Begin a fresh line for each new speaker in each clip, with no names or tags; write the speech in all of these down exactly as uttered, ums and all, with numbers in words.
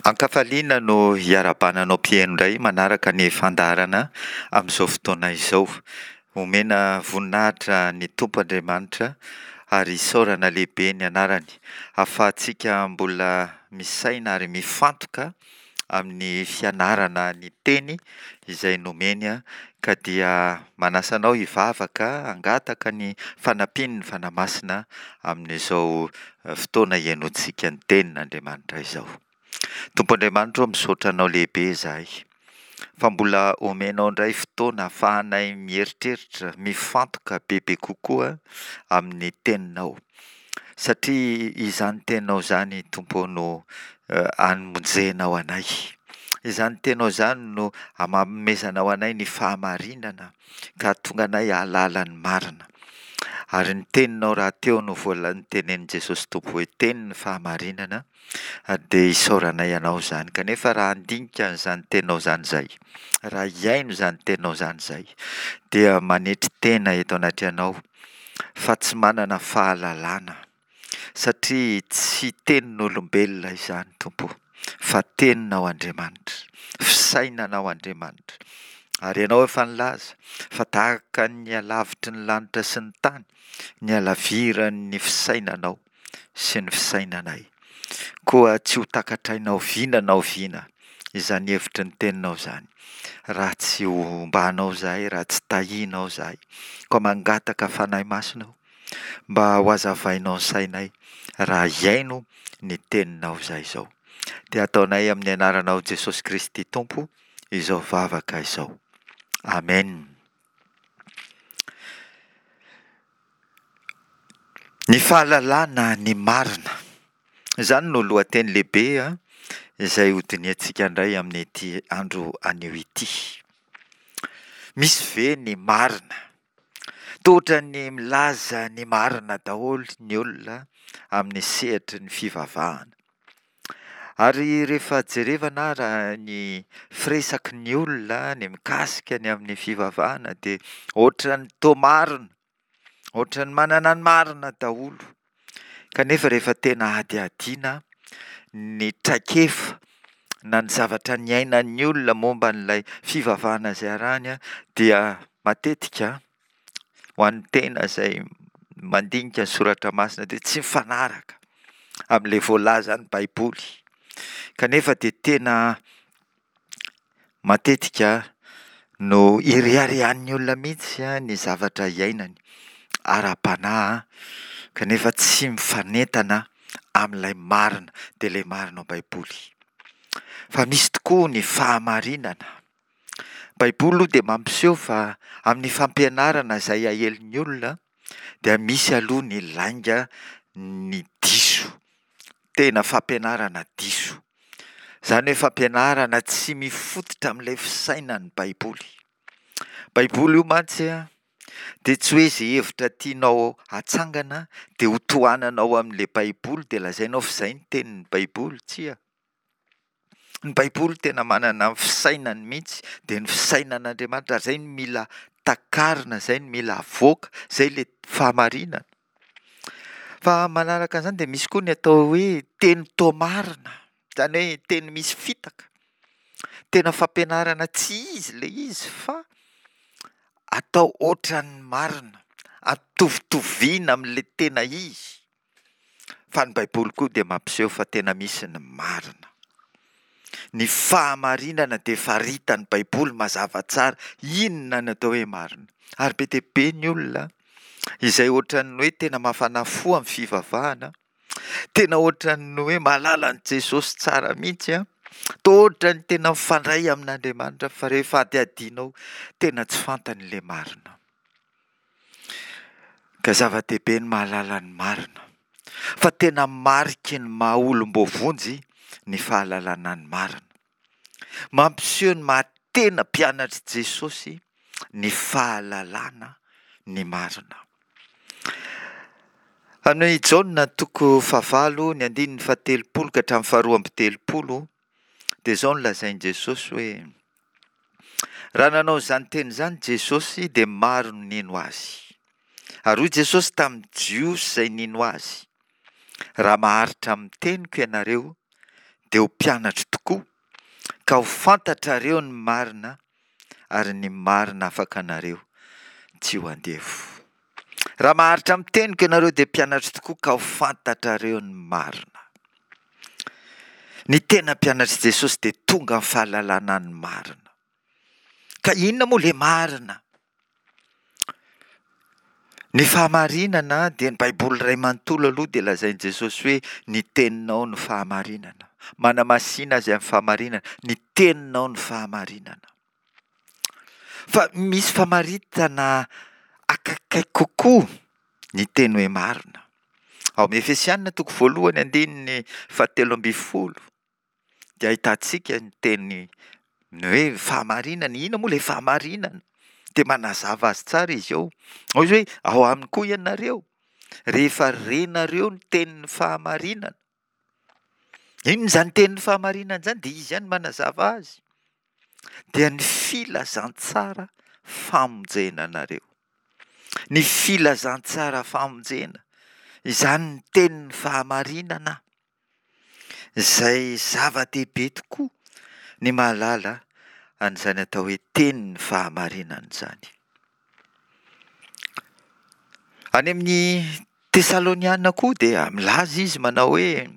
Ankafaliana no hiarabananao mpihaino indray manaraka ny fandaharana amin'izao fotoana izao. Omena voninahitra ny Tompo Andriamanitra ary isaorana lehibe ny anarany. Ahafahantsika mbola misaina ary mifantoka amin'ny fianarana ny teny izay nomeny, ka dia manasa anao hivavaka hangataka ny fanampiny ny fanamasina amin'izao fotoana hiainontsika ny tenin'Andriamanitra izao. Tompo Andriamanitra, misaotra anao lehibe izahay fa mbola omenao indray fotoana ahafahanay mieritreritra mifantoka bebe kokoa amin'ny teninao, satria izany teninao izany Tompo no uh, anomonjenao anay. Izany teninao izany no amamezanao anay ny fahamarinana ka tonga anay hahalala ny marina. Ary ny teninao raha teo no voalan'ny tenenin Jesosy Tompo hoe teny ny fahamarinana, dia isaoranay ianao izany. Kanefa raha handinika izany teninao izany izay, raha hiaino izany teninao izany izay, dia manetry tena eto anaty ianao fa tsy manana fahalalana, satria tsy tenin'olombelona izany Tompo, fa teninao Andriamanitra, fisainanao Andriamanitra. Ary ianao efa nilaza fa tahaka ny alavitry ny lanitra sy ny tany, ny alaviran'ny fisainanao sy ny fisainanay, koa tsy ho takatrainao viana nao viana izany hevitry ny teninao izany, raha tsy hombanao zahay, raha tsy tahianao zahay, koa mangataka fanahy masonao mba ho azavainao ny sainay raha hiaino ny teninao izay izao. Dia ataonay amin'ny anaranao Jesosy Kristy Tompo izao vavaka izao. Amen. Ny fahalalana ny marina, izany no lohateny lehibe izay hodiniantsika indray amin'ity andro anio ity. Misy ve ny marina? Totra ny milaza ny marina daholo ny olona amin'ny sehatry ny fivavahana. Ary rehefa jerevana raha ny firesaky ny olona ny mikasika ny amin'ny fivavahana dia ohatran'ny toa marina, ohatran'ny manana ny marina daholo. Kanefa rehefa tena adiadiana ny traikefa na ny zavatra ny ainan'ny olona momba n'ilay fivavahana izay arahany, dia matetika ho an'ny tena izay mandinika ny soratra masina dia tsy mifanaraka amin'ilay voalaza ny Baiboly. Kanefa dia tena matetika no iriarian'ny olona mihitsy ny zavatra iainany ara-panahy, kanefa tsy mifanentana amin'ilay marina dia ilay marina ao Baiboly. Fa misy tokoa ny fahamarinana. Baiboly dia mampiseho fa amin'ny fampianarana izay ahelin'ny olona dia misy aloha ny lainga ny diso, tena fampianarana diso. Izany hoe fampianarana tsy mifototra amin'ilay fisainan'ny Baiboly. Baiboly io mantsy dia tsy hoe izay hevitra tianao hatsangana dia ho tohananao amin'ilay Baiboly dia lazainao fa izay ny tenin'ny Baiboly, tsia. Ny Baiboly tena manana ny fisainany mihitsy, dia ny fisainan'Andriamanitra, izay ny mila takarina, izay ny mila avoaka, izay ilay fahamarinana. Fa manaraka an'izany dia misy koa ny atao hoe teny toa marina, izany hoe teny misy fitaka, tena fampianarana tsy izy ilay izy fa atao ohatran'ny marina, atovitoviana amin'ilay tena izy. Fa ny Baiboly koa dia mampiseho fa tena misy ny marina. Ny fahamarinana dia faritany Baiboly mazava tsara inona ny atao hoe marina. Ary be dia be ny olona izay ohatran'ny hoe tena mafana fo amin'ny fivavahana, tena ohatran'ny hoe mahalala ny Jesosy tsara mihitsy, toa ohatran'ny tena mifandray amin'Andriamanitra, fa rehefa adiadianao tena tsy fantany ilay marina. Ka zava-dehibe ny mahalala ny marina, fa tena mariky ny maha olom-bovonjy ny fahalalana ny marina. Mampiseho ny mahatena mpianatry Jesosy ny fahalalana ny marina. Amin'ny Jaona toko fahavalo ny andininy fahatelopolo ka hatramin'ny faharoa amby telopolo dia izao no lazain'i Jesosy hoe: raha nanao izany teny izany Jesosy dia maro ny nino azy. Ary hoy Jesosy tamin'ny Jiosy izay nino azy: raha maharitra amin'ny teniko ianareo dia ho mpianatra tokoa, ka ho fantatrareo ny marina ary ny marina afaka anareo tsy ho andevo. Raha maharitra amin'ny teniko ianareo dia mpianatra tokoa ka ho fantatrareo ny marina. Ny tena mpianatra Jesosy dia tonga amin'ny fahalalana ny marina. Ka inona moa ilay marina? Ny fahamarinana dia ny Baiboly iray manontolo aloha dia lazain'i Jesosy hoe ny teninao ny fahamarinana. Manamasina azy amin'ny fahamarinana, ny teninao ny fahamarinana. Fa misy famaritana akaikai kokoa ny teny hoe marina. Ao amin'ny Efesianina toko voalohany andininy fahatelo amby folo dia ahitantsika ny teny hoe fahamarinana. Ina moa ilay fahamarinana? Dia manazava azy tsara izy ao. Ao izy hoe ao aminy koa ianareo rehefa renareo ny tenin'ny fahamarinana. Inona izany tenin'ny fahamarinana izany? Dia izy ihany manazava azy. Dia ny filazantsara famonjena anareo. Ny filazantsara famonjena. Izany ny tenin'ny fahamarinana. Izay zava-dehibe tokoa ny mahalala an'izany atao hoe tenin'ny fahamarinana izany. Any amin'ny Tesaloniana koa dia milaza izy manao hoe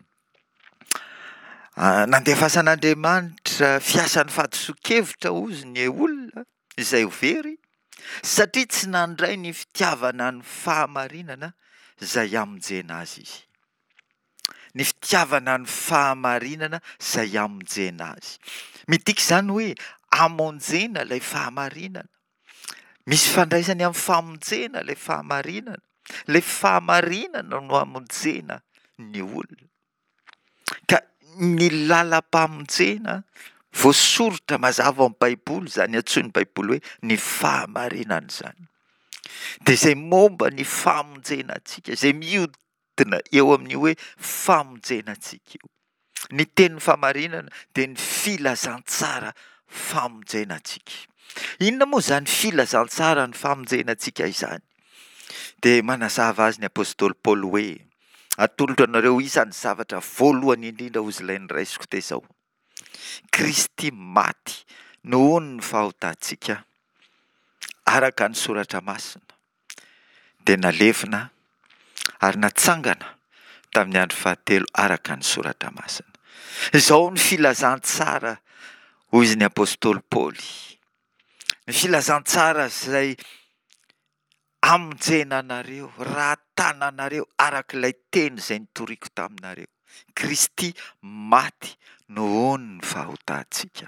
nandefasan'Andriamanitra fiasan'ny fahadiso-kevitra ozy ny olona izay ho very, satria tsy nandray ny fitiavana ny fahamarinana izay hamonjena azy izy. Ny fitiavana ny fahamarinana izay hamonjena azy. Midika izany hoe hamonjena ilay fahamarinana. Misy fandraisany amin'ny famonjena ilay fahamarinana. Ilay fahamarinana no hamonjena ny olona. Ka ny lalam-pamonjena voasoratra mazava ao amin'ny Baiboly, izany antsoin'ny Baiboly hoe ny fahamarinana izany. Dia izay momba ny famonjenantsika, izay mihodina eo amin'ny hoe famonjenantsika io. Ny tenin'ny fahamarinana dia ny filazantsara famonjenantsika. Inona moa izany filazantsara ny famonjenantsika izany? Dia manazava azy ny apôstôly Paoly hoe atolotra anareo isan'ny zavatra voalohany indrindra hozy ilay noraisiko tezao. Kristy maty noho ny fahotantsika araka ny soratra masina, dia nalevina ary natsangana tamin'ny andro fahatelo araka ny soratra masina. Izao ny filazantsara hoy izy ny apôstôly Paoly. Ny filazantsara izay hamonjena anareo, rahatana anareo araka ilay teny izay nitoriako taminareo. Kristy maty noho ny fahotantsika.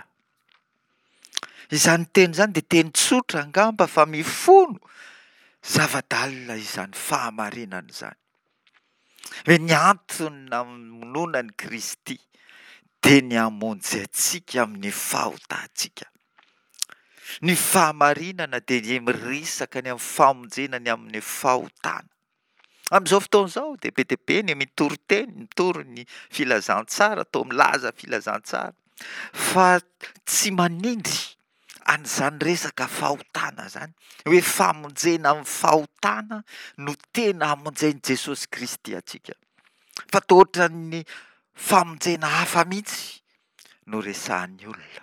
Izany teny izany dia teny tsotra angamba fa mifono zava-dalina izany fahamarinana izany. Hoe ny antony namonoana ny Kristy dia ny hamonjy antsika amin'ny fahotantsika. Ny fahamarinana dia miresaka ny amin'ny famonjena ny amin'ny fahotana. Amin'izao fotoana izao dia be dia be ny mitory teny, mitory ny filazantsara, atao milaza filazantsara. Fa tsy manindry an'izany resaka fahotana izany. Hoe famonjena amin'ny fahotana no tena hamonjen'i Jesosy Kristy antsika. Fa toa ohatran'ny famonjena hafa mihitsy no resahan'ny olona.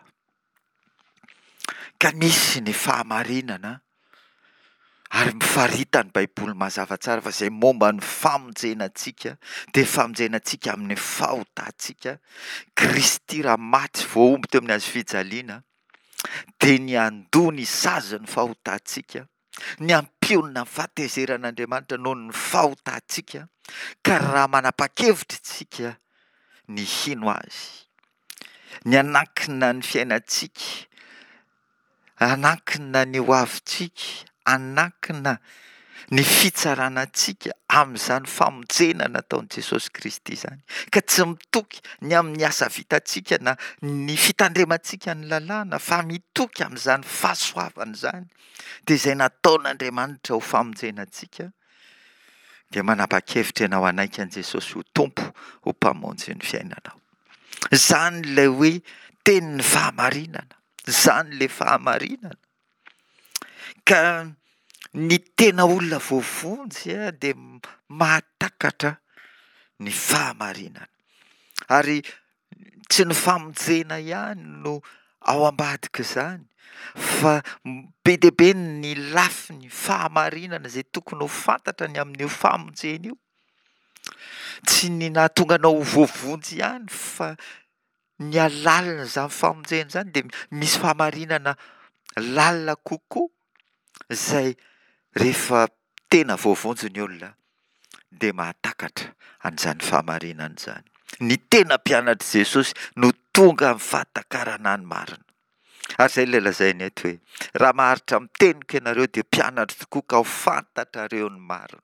Ka misy ny fahamarinana ary mifaritany Baiboly mazava tsara fa izay momba ny famonjenantsika dia famonjenantsika amin'ny fahotantsika. Kristy raha maty voaomby teo amin'ny hazo fijaliana dia ny andony sazy ny fahotantsika, ny ampionana ny fahatezeran'Andriamanitra noho ny fahotantsika. Ka raha manapa-kevitra isika ny hino azy, ny anankina ny fiainantsika, anankina ny hoavintsika, anankina ny fitsaranantsika amin'izany famonjena nataon'i Jesosy Kristy izany. Ka tsy mitoky ny amin'ny asa vitantsika na ny fitandremantsika ny lalàna, fa mitoky amin'izany fahasoavana izany. Dia izay nataon'Andriamanitra ho famonjenantsika dia manapa-kevitra ianao anaiky an'i Jesosy ho tompo, ho mpamonjy ny fiainanao. Izany ilay hoe tenin'ny fahamarinana. Izany ilay fahamarinana. Ka ny tena olona voavonjy dia mahatakatra ny fahamarinana. Ary tsy ny famonjena ihany no ao ambadika izany fa be dia be ny lafiny fahamarinana izay tokony ho fantatra ny amin'io famonjena io. Tsy ny nahatonga anao ho voavonjy ihany fa ny alalina izany famonjena izany dia misy fahamarinana lalina kokoa izay rehefa tena voavonjy ny olona dia mahatakatra an'izany fahamarinana izany. Ny tena mpianatra Jesosy no tonga mifatakarana ny marina. Ary izay ilay lazainy eto hoe raha maharitra mitenika ianareo dia mpianatra tokoa ka ho fantatrareo ny marina.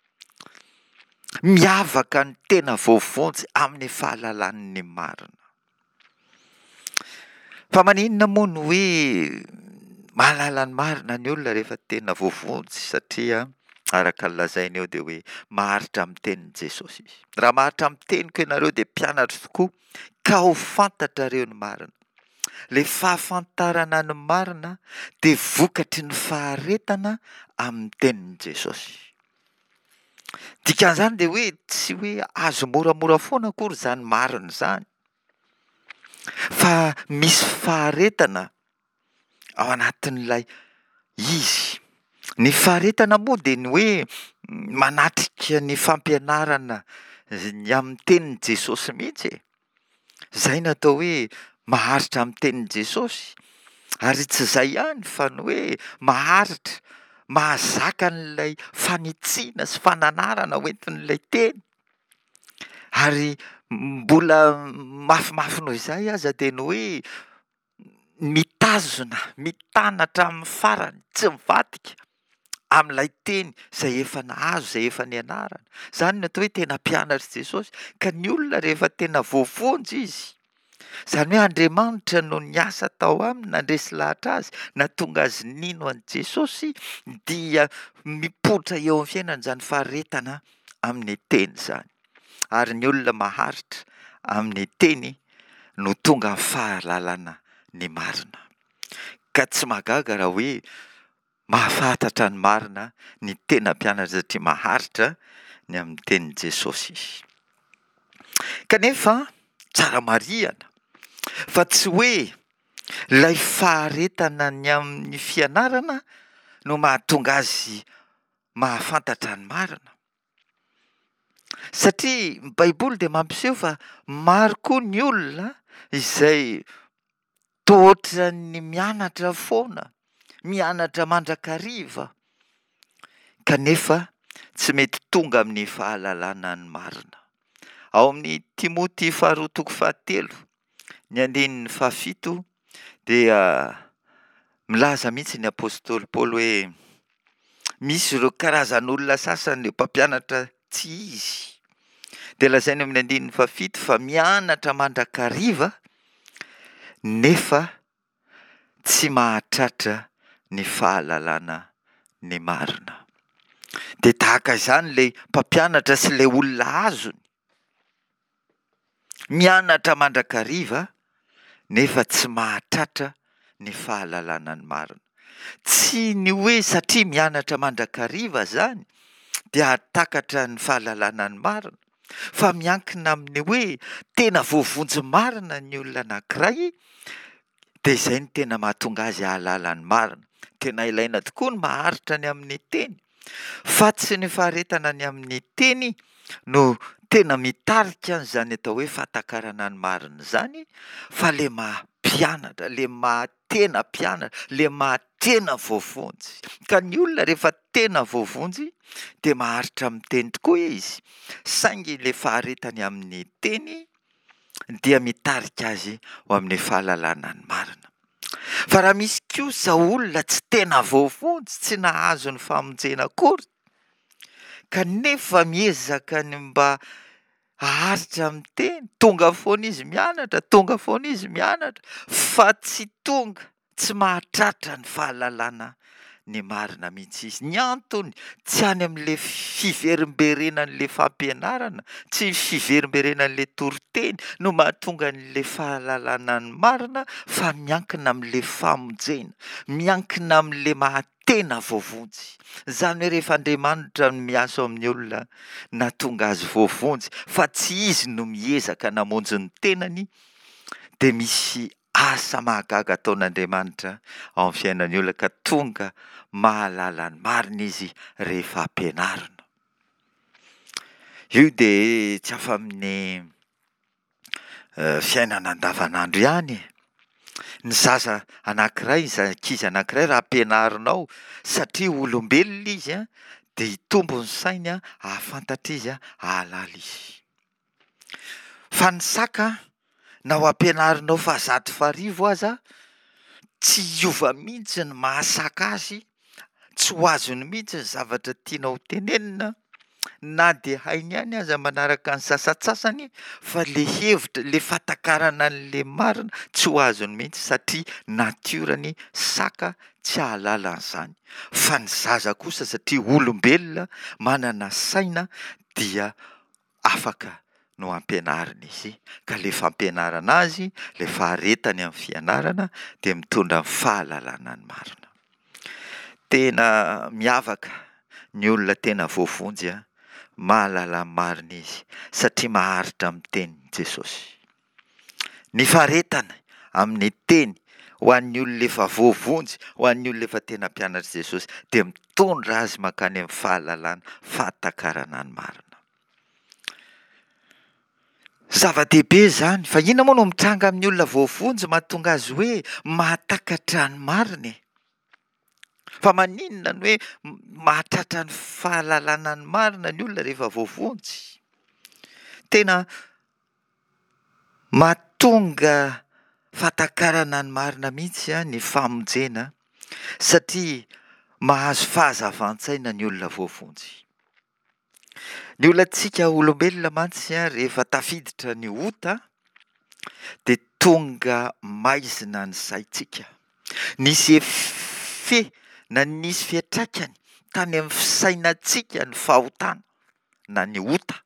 Miavaka ny tena voavonjy amin'ny fahalalan'ny marina. Fa maninona moa no hoe mahalala ny marina ny olona rehefa tena voavonjy satria araka ny lazainy eo dia hoe maharitra amin'ny tenin'i Jesosy izy. Raha maharitra mitenika ianareo dia mpianatra tokoa ka ho fantatrareo ny marina. Ilay fahafantarana ny marina dia vokatry ny faharetana amin'ny tenin'i Jesosy. Dikan'izany dia hoe tsy hoe azo moramora foana akory izany marina izany. Fa misy faharetana ao anatin'ilay izy. Ny faharetana moa dia ny hoe manatrika ny fampianarana ny amin'ny tenin'i Jesosy mihitsy e. Izay no atao hoe maharitra amin'ny tenin'i Jesosy. Ary tsy izay ihany fa ny hoe maharitra mahazaka n'ilay fanitsiana sy fananarana hoentin'ilay teny. Ary mbola mafimafy noho izay aza dia ny hoe mitazona, mitanatra amin'ny farany, tsy mivadika amin'ilay teny izay efa nahazo, izay efa nianarana. Izany no atao hoe tena mpianatra Jesosy. Ka ny olona rehefa tena voavonjy izy, izany hoe Andriamanitra no niasa tao aminy nandresy lahatra azy, nahatonga azy nino an'i Jesosy, dia mipoitra eo amin'ny fiainana izany faharetana amin'ny teny izany. Ary ny olona maharitra amin'ny teny no tonga amin'ny fahalalana ny marina. Ka tsy mahagaga raha hoe mahafantatra ny marina ny tena mpianatra satria maharitra ny amin'ny tenin'i Jesosy izy. Kanefa tsara marihana fa tsy hoe ilay faharetana ny amin'ny fianarana no mahatonga azy mahafantatra ny marina. Satria ny Baiboly dia mampiseho fa maro koa ny olona izay toa ohatran'ny mianatra foana, mianatra mandrakariva, kanefa tsy mety tonga amin'ny fahalalana ny marina. Ao amin'ny Timoty faharoa toko fahatelo, ny andininy fahafito dia milaza mihitsy ny apôstôly Paoly hoe misy ireo karazan'olona sasany mpampianatra tsy izy. Dia lazainy amin'ny andininy fahafito fa mianatra mandrakariva nefa tsy mahatratra ny fahalalana ny marina. Dia tahaka izany ilay mpampianatra sy ilay olona azony. Mianatra mandrakariva nefa tsy mahatratra ny fahalalana ny marina. Tsy ny hoe satria mianatra mandrakariva izany dia hatakatra ny fahalalana ny marina, fa miankina amin'ny hoe tena voavonjy marina ny olona anankiray, dia izay ny tena mahatonga azy hahalala ny marina. Tena ilaina tokoa ny maharitra ny amin'ny teny, fa tsy ny faharetana ny amin'ny teny no tena mitarika an'izany atao hoe fahatakarana ny marina izany, fa le maha-mpianatra, le maha-tena mpianatra, le maha-tena voavonjy. Ka ny olona rehefa tena voavonjy dia maharitra amin'ny teny tokoa izy, saingy le faharetany amin'ny teny dia mitarika azy ho amin'ny fahalalana ny marina. Fa raha misy kosa olona tsy tena voavonjy, tsy nahazo ny famonjena akory, kanefa miezaka ny mba haharitra amin'ny teny, tonga foana izy mianatra, tonga foana izy mianatra, fa tsy tonga, tsy mahatratra ny fahalalana ny marina mihitsy izy. Ny antony tsy any amin'ilay fiverimberenan'ilay fampianarana, tsy fiverimberenan'ilay toriteny no mahatonga an'ilay fahalalana ny marina, fa miankina amin'ilay famonjena, miankina amin'ilay mahatena voavonjy. Izany hoe rehefa Andriamanitra no miasa ao amin'ny olona nahatonga azy voavonjy, fa tsy izy no miezaka namonjy ny tenany, dia misy asa mahagaga ataon'Andriamanitra ao amin'ny fiainan'ny olona ka tonga mahalala ny marina izy rehefa ampianarina. Io dia tsy afa-amin'ny uh, fiainana andavanandro ihany. Ny zaza anankiray, ny ankizy anankiray raha ampianarinao satria olombelona izy a, dia hitombo ny sainy a, ahafantatra izy a, ahalala izy. Fa ny saka na ho ampianarinao fahazato farivo aza, tsy hiova mihitsy ny mahasaka azy, tsy ho azony mihitsy ny zavatra tianao tenenina, na dia hainy ihany aza manaraka ny sasatsasany, fa le hevitra, le fatakarana an'le marina tsy ho azony mihitsy satria natiorany saka tsy ahalala an'izany. Fa ny zaza kosa satria olombelona manana saina dia afaka no ampianarina izy, ka le fampianarana azy, le faharetany amin'ny fianarana dia mitondra ny fahalalana ny marina. Tena miavaka ny olona tena voavonjy a, mahalala ny marina izy satria maharitra amin'ny tenin'i Jesosy. Ny faharetana amin'ny teny ho an'ny olona efa voavonjy, ho an'ny olona efa tena mpianatra Jesosy dia mitondra azy mankany amin'ny fahalalana, fahatakarana ny marina. Zava-dehibe zany, fa inona moa no mitranga amin'ny olona voavonjy mahatonga azy hoe mahatakatra ny marina? Fa maninona ny hoe mahatratra ny fahalalana ny marina ny olona rehefa voavonjy? Tena mahatonga fahatakarana ny marina mihitsy a ny famonjena, satria mahazo fahazavan-tsaina ny olona voavonjy. Ny olantsika olombelona mantsy a, rehefa tafiditra ny ota dia tonga maizina ny saintsika. Nisy efe na nisy fiantraikany tany amin'ny fisainantsika ny fahotana na ny ota,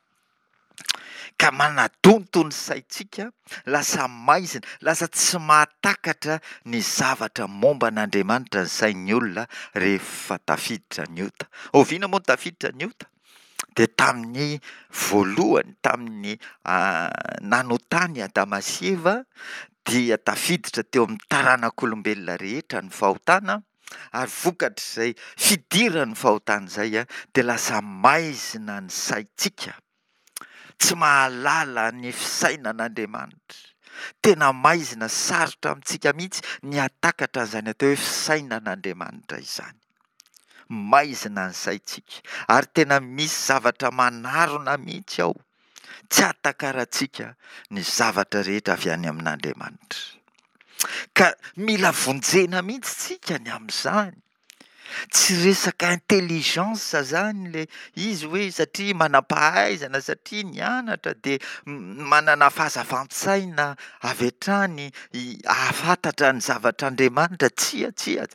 ka manadonto ny saintsika, lasa maizina, lasa tsy mahatakatra ny zavatra momba an'Andriamanitra ny sain'ny olona rehefa tafiditra ny ota. Oviana moa tafiditra ny ota? Dia tamin'ny voalohany, tamin'ny uh, nanotany Adama sy Eva, dia tafiditra teo amin'ny taranak'olombelona rehetra ny fahotana, ary vokatr'izay fidiran'ny fahotana izay a, dia lasa maizina ny saintsika, tsy mahalala ny fisainan'Andriamanitra. Tena maizina, sarotra amintsika mihitsy ny hatakatra an'izany atao hoe fisainan'Andriamanitra izany. Maizina ny saintsika, ary tena misy zavatra manarona mihitsy ao, tsy hatakarantsika ny zavatra rehetra avy any amin'Andriamanitra. Ka mila vonjena mihitsy tsika ny amin'izany. Tsy resaka intelligence zany le izy hoe satria manam-pahaizana, satria nianatra dia manana fahazavan-tsaina avy hatrany ahafantatra ny zavatr'Andriamanitra, tsia tsia.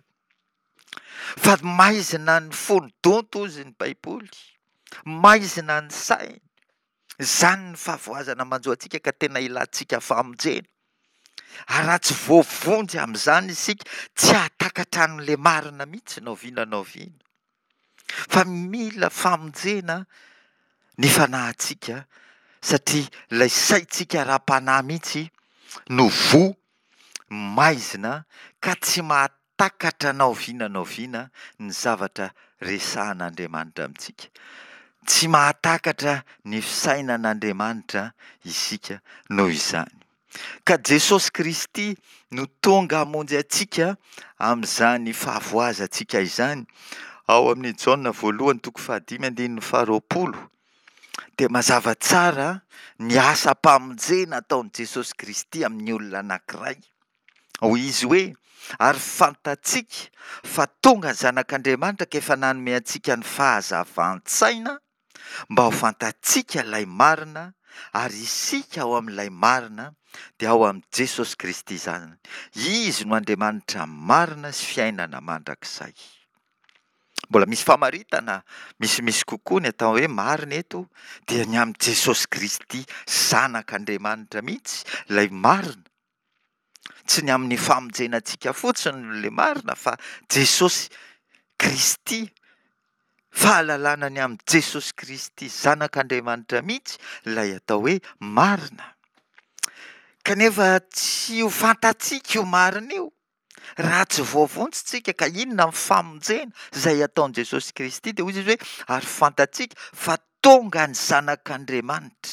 Fa maizina ny fonodonto ozy ny Baiboly, maizina ny sainy. Izany ny fahavoazana manjo antsika ka tena ilantsika famonjena. Ary raha tsy voavonjy amin'izany isika, tsy hatakatra an'le marina mihitsy na oviana na oviana. Fa mila famonjena ny fanahintsika, satria ilay saintsika ara-panahy mihitsy no vo maizina ka tsy mahatakatra na oviana na oviana ny zavatra resahan'Andriamanitra amintsika. Tsy mahatakatra ny fisainan'Andriamanitra isika noho izany. Ka Jesosy Kristy no tonga hamonjy antsika amin'izany fahavoazantsika izany. Ao amin'ny Jaona voalohany toko fahadimy andininy faharoapolo dia mazava tsara ny asa-pamonjena ataon'i Jesosy Kristy amin'ny olona anankiray. Hoy izy hoe, ary fantatsika fa tonga ny zanak'Andriamanitra ka efa nanome antsika ny fahazavan-tsaina mba ho fantatsika ilay marina, ary isika ao amin'ilay marina dia ao amin'i Jesosy Kristy izany. Izy no Andriamanitra marina sy fiainana mandrakizay. Mbola misy famaritana misimisy kokoa ny atao hoe marina eto, dia ny amin'i Jesosy Kristy zanak'Andriamanitra mihitsy ilay marina. Tsy ny amin'ny famonjenantsika fotsiny ilay marina, fa Jesosy Kristy, fahalalana ny amin'i Jesosy Kristy zanak'Andriamanitra mihitsy ilay atao hoe marina. kanefa tsy ho fantatsika io marina io raha tsy voavontsitsika ka inona ny famonjena izay ataon'i Jesosy Kristy dia hoy izy hoe ary fantatsika fa tonga ny zanak'Andriamanitra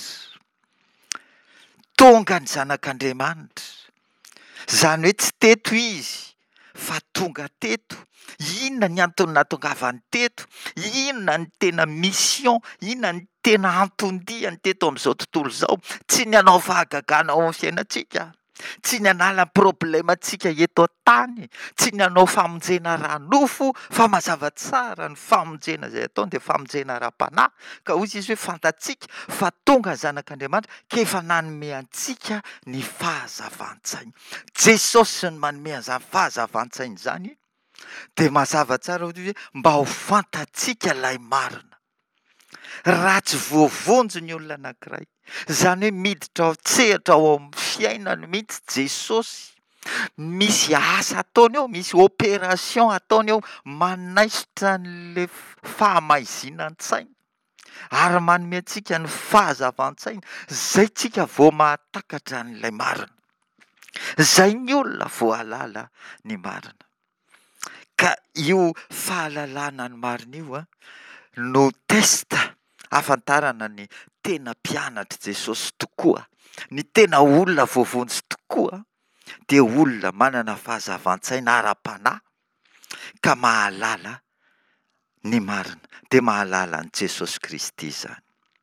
tonga ny zanak'Andriamanitra izany hoe tsy teto izy fa tonga teto. Inona ny antony nahatongavany teto? Inona ny tena mission? Inona ny tena antondihany teto amin'izao tontolo izao? Tsy ny hanao fahagagana ao amin'ny fiainantsika, tsy ny hanala problèmantsika eto an-tany, tsy ny hanao famonjena ranofo, fa mazava tsara ny famonjena izay ataony dia famonjena ara-panahy. Ka hoy izy hoe fantatsika fa tonga ny zanak'Andriamanitra ka efa nanome antsika ny fahazavan-tsainy. Jesosy ny manome an'izany fahazavan-tsainy izany dia mazava tsara hoe mba ho fantatsika ilay marina. Raha tsy voavonjy ny olona anankiray, izany hoe miditra ao tsehatra ao amin'ny fiainany mihitsy Jesosy, misy asa ataony ao, misy opération ataony ao manaisotra n'ilay fahamaizinan-tsaina ary manome antsika ny fahazavan-tsaina, izay tsika vao mahatakatra n'ilay marina, izay ny olona voahalala ny marina. Ka io fahalalana ny marina io a no testa ahafantarana ny tena mpianatra Jesosy tokoa, ny tena olona voavonjy tokoa dia olona manana fahazavan-tsaina ara-panahy ka mahalala ny marina dia mahalala ny Jesosy Kristy izany.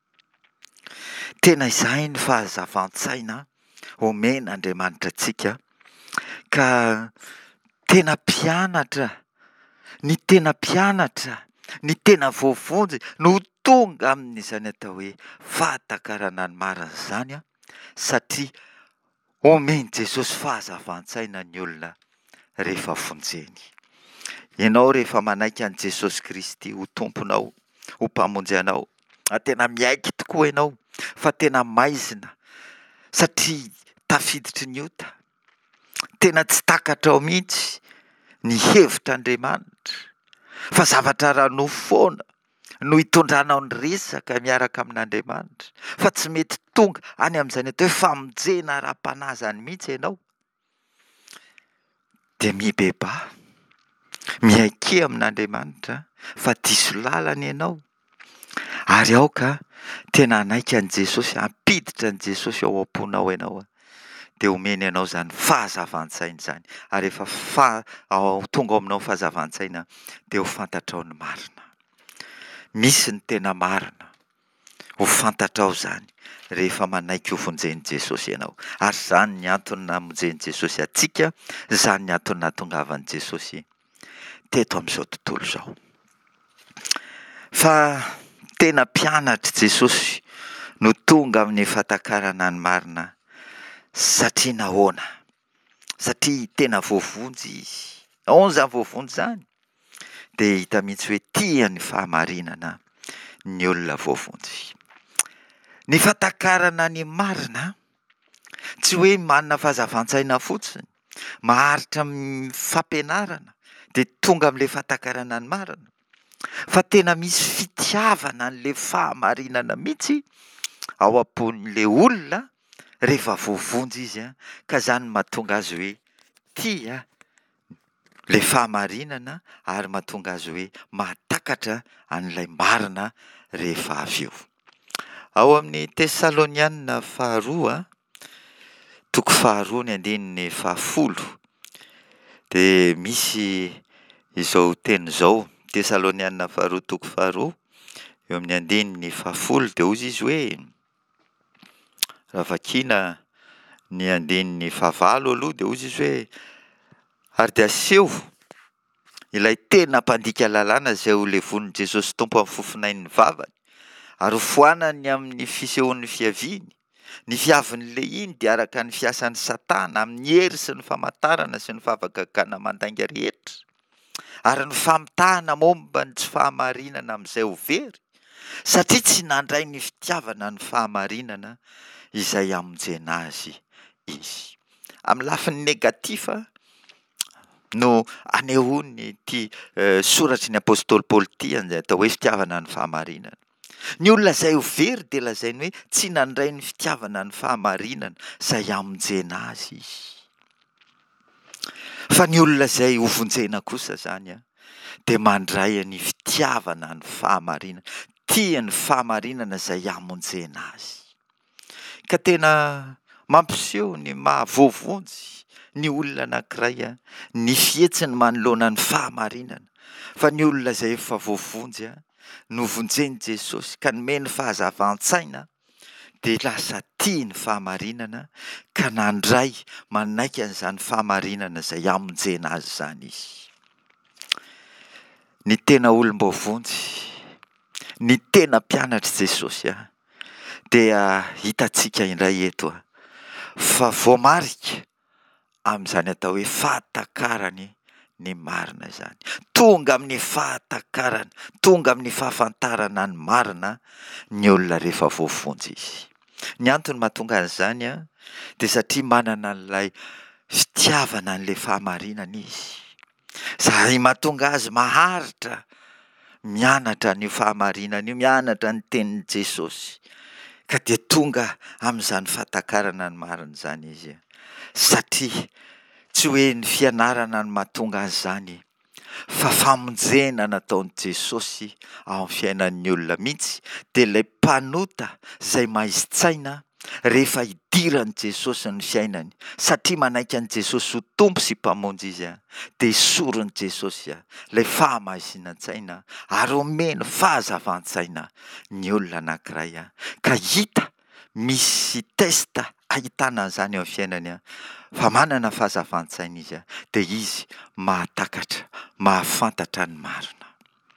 Tena izay ny fahazavan-tsaina omen'Andriamanitra antsika ka tena mpianatra, ny tena mpianatra, ny tena voavonjy no tonga amin'izany atao hoe fahatakarana ny marina izany a, satria omeny Jesosy fahazavan-tsaina ny olona rehefa vonjeny. Ianao rehefa manaiky an'i Jesosy Kristy ho tomponao, ho mpamonjy anao, tena miaiky tokoa ianao fa tena maizina satria tafiditry ny ota, tena tsy takatra ao mihitsy ny hevitr'Andriamanitra fa zavatra ranofo foana no hitondranao ny resaka miaraka amin'Andriamanitra, fa tsy mety tonga any amin'izany atao hoe famonjena ara-panahy zany mihitsy ianao dia mibeba, miaike amin'Andriamanitra fa diso lalana ianao ary ao ka tena hanaiky an'i Jesosy, hampiditra an'i Jesosy ao am-ponao ianao a, dia omeny ianao izany fahazavan-tsaina izany ary rehefa fa ao tonga ao aminao ny fahazavan-tsaina dia ho fantatrao ny marina. Misy ny tena marina, ho fantatrao izany rehefa manaiky ho vonjen'i Jesosy ianao. Ary izany ny antony namonjen'i Jesosy antsika, izany ny antony nahatongavan'i Jesosy teto amin'izao tontolo izao. Fa tena mpianatra Jesosy no tonga amin'ny fahatakarana ny marina satria nahoana? Satria tena voavonjy izy. Nahoana izany voavonjy izany? Dia hita mihitsy hoe tia ny fahamarinana ny olona voavonjy. Ny fahatakarana ny marina tsy hoe manana fahazavan-tsaina fotsiny, maharitra amin'ny fampianarana dia tonga amin'ilay fahatakarana ny marina, fa tena misy fitiavana an'ilay fahamarinana mihitsy ao am-pon'ilay olona rehefa voavonjy izy a, ka izany mahatonga azy hoe tia ilay fahamarinana ary mahatonga azy hoe mahatakatra an'ilay marina rehefa avy eo. Ao amin'ny Tesalonianina faharoa, toko faharoa ny andininy fahafolo dia misy izao teny izao, Tesalonianina faharoa toko faharoa eo amin'ny andininy fahafolo dia hoy izy hoe, raha vakiana ny andininy fahavalo aloha dia hoy izy hoe ary dia aseho ilay tena mpandika lalàna izay ho levonin'i Jesosy Tompo amin'ny fofinain'ny vavany ary ho foanany amin'ny fisehoan'ny fiaviany. Ny fiavin'ilay iny dia araka ny fiasan'ny Satana amin'ny hery sy ny famantarana sy ny fahavagagana mandainga rehetra ary ny famitahana momba ny tsy fahamarinana amin'izay ho very, satria tsy nandray ny fitiavana ny fahamarinana izay hamonjena azy izy. Amin'ny lafiny negatifa no anehoany ity uh, soratry ny apôstôly Paoly ity izay atao hoe fitiavana ny fahamarinana. Ny olona izay ho very dia lazainy hoe tsy nandray ny fitiavana ny fahamarinana izay amonjena azy izy. Fa ny olona izay ho vonjena kosa zany a, dia mandray ny fitiavana ny fahamarinana, tia ny fahamarinana izay amonjena azy. Ka tena mampiseho ny mahavovonjy ny olona anankiray a, ny fihetsiny manoloana ny fahamarinana. Fa ny olona izay efa voavonjy a, no vonjeny Jesosy ka nomeny fahazavan-tsaina dia lasa tia ny fahamarinana ka nandray manaiky an'izany fahamarinana izay amonjena azy zany izy. Ny tena olom-bovonjy, ny tena mpianatra Jesosy a, dia hitantsika indray eto a, fa voamarika amin'izany atao hoe fahatakarany ny marina izany. Tonga amin'ny fahatakarana, tonga amin'ny fahafantarana ny marina ny olona rehefa voavonjy izy. Ny antony mahatonga an'izany a, dia satria manana an'ilay fitiavana an'ilay fahamarinana izy. Izay mahatonga azy maharitra mianatra ny fahamarinana io, mianatra ny tenin'i Jesosy. Ka dia tonga amin'izany fahatakarana ny marina izany izy. Satria tsy hoe ny fianarana no mahatonga azy zany, fa famonjena nataon'i Jesosy ao amin'ny fiainan'ny olona mihitsy. Dia ilay mpanota izay maizi-tsaina rehefa idiran'i Jesosy ny fiainany, satria manaiky an'i Jesosy ho tompo sy mpamonjy izy a, dia isoron'i Jesosy a ilay fahamaizina-tsaina ary omeny fahazavan-tsaina ny olona anankiray a. Ka hita misy testa ahitana an'izany eo amin'ny fiainany a, fa manana fahazavan-tsaina izy a, dia izy mahatakatra, mahafantatra ny marina.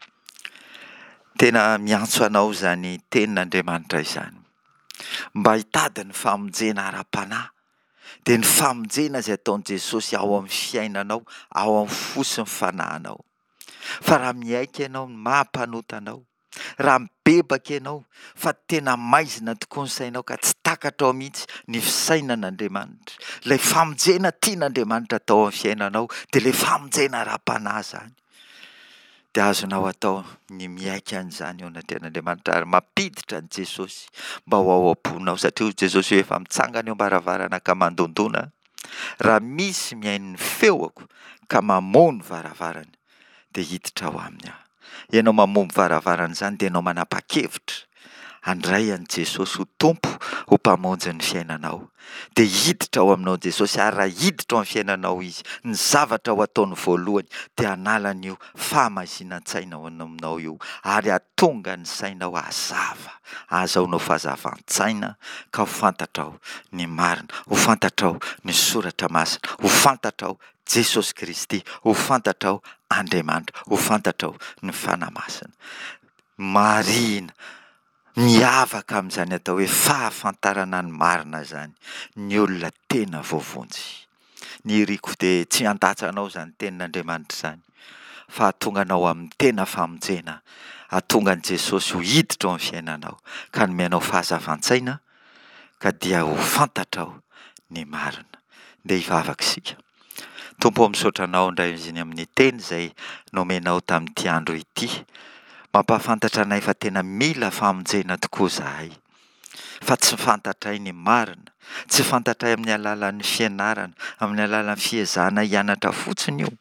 Tena miantso anao zany tenin'Andriamanitra izany, mba hitady ny famonjena ara-panahy, dia ny famonjena izay ataon'i Jesosy ao amin'ny fiainanao, ao amin'ny fosiny fanahynao. Fa raha miaiky ianao ny mahampanota anao, raha mibebaka ianao fa tena maizina tokoa ny sainao ka tsy takatra ao mihitsy ny fisainan'Andriamanitra, ilay famonjena tian'Andriamanitra atao amin'ny fiainanao, dia ilay famonjena ara-panahy zany, dia azonao atao ny miaiky an'izany ao anatin'Andriamanitra ary mampiditra ny Jesosy mba ho ao am-ponao. Satria Jesosy hoe efa mitsangana eo am-baravarana ka mandondona, raha misy mihaino ny feoko ka mamono varavarana, dia hiditra ao aminy aho. Ianao mamono varavarana izany dia ianao manapa-kevitra handray an'i Jesosy ho tompo, ho mpamonjy ny fiainanao. Dia hiditra ao aminao Jesosy, ary raha hiditra ao amin'ny fiainanao izy, ny zavatra ho ataony voalohany dia hanalany io fahamaizina-tsaina ao aminao io, ary hahatonga ny sainao hazava, ahazoanao fahazavan-tsaina ka ho fantatrao ny marina, ho fantatrao ny soratra masina, ho fantatrao Jesosy Kristy, ho fantatrao Andriamanitra, ho fantatrao ny fanahy masina. Marina, miavaka amin'izany atao hoe fahafantarana ny marina zany ny olona tena voavonjy. Ny riko dia tsy handatsanao zany tenin'Andriamanitra zany, fa hahatonga anao amin'ny tena famonjena, hahatonga an'i Jesosy ho hiditra ao amin'ny fiainanao ka nomenao fahazavan-tsaina, ka dia ho fantatrao ny marina. Dia hivavaka isika. Tompo ao misaotra anao indray iziny amin'ny teny izay nomenao tamin'ity andro ity. Mampahafantatra anay fa tena mila famonjena tokoa zahay, fa tsy fantatray ny marina, tsy fantatray amin'ny alalan'ny fianarana, amin'ny alalan'ny fiezahana hianatra fotsiny io,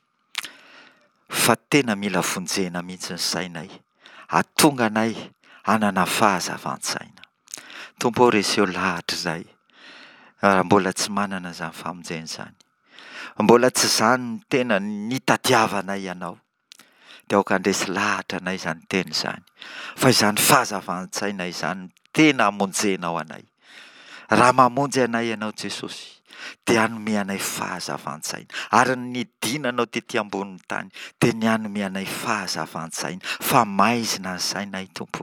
fa tena mila vonjena mihitsy ny sainay, hahatonga anay hanana fahazavan-tsaina. Tompo ao reseo lahatra izay, raha mbola tsy manana izany famonjena izany, mbola tsy izany ny tena ny tadiavanay ianao, dia aoka handresy lahatra anay izany teny izany, fa izany fahazavan-tsaina izany tena hamonjenao anay. Raha mamonjy anay ianao Jesosy, dia hanome anay fahazavan-tsaina, ary ny dinanao tetỳ ambonin'ny tany dia ny hanome anay fahazavan-tsaina, fa maizina ny sainay Tompo.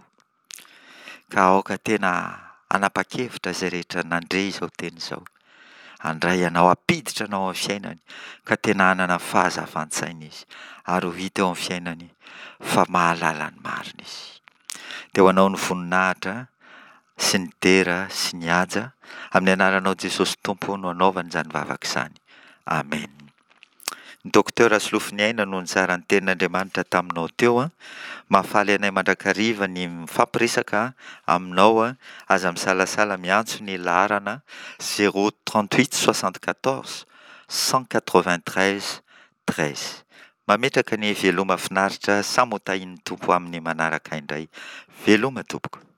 Ka aoka tena hanapa-kevitra izay rehetra nandre izao teny izao, handray anao, hampiditra anao amin'ny fiainany, ka tena hanana fahazavan-tsaina izy, ary ho hita eo amin'ny fiainany fa mahalala ny marina izy. Dia ho anao ny voninahitra sy ny dera sy ny haja, amin'ny anaranao Jesosy Tompo no anaovany izany vavaka izany. Amen. Ny dokotera Solofiniaina no nizara ny tenin'Andriamanitra taminao teo a. Mahafaly anay mandrakariva ny mifampiresaka aminao a. Aza misalasala miantso ny laharana zéro trente-huit soixante-quatorze cent quatre-vingt-treize treize. Mametraka ny veloma finaritra sa motahin'ny tompo amin'ny manaraka indray. Veloma tompoko.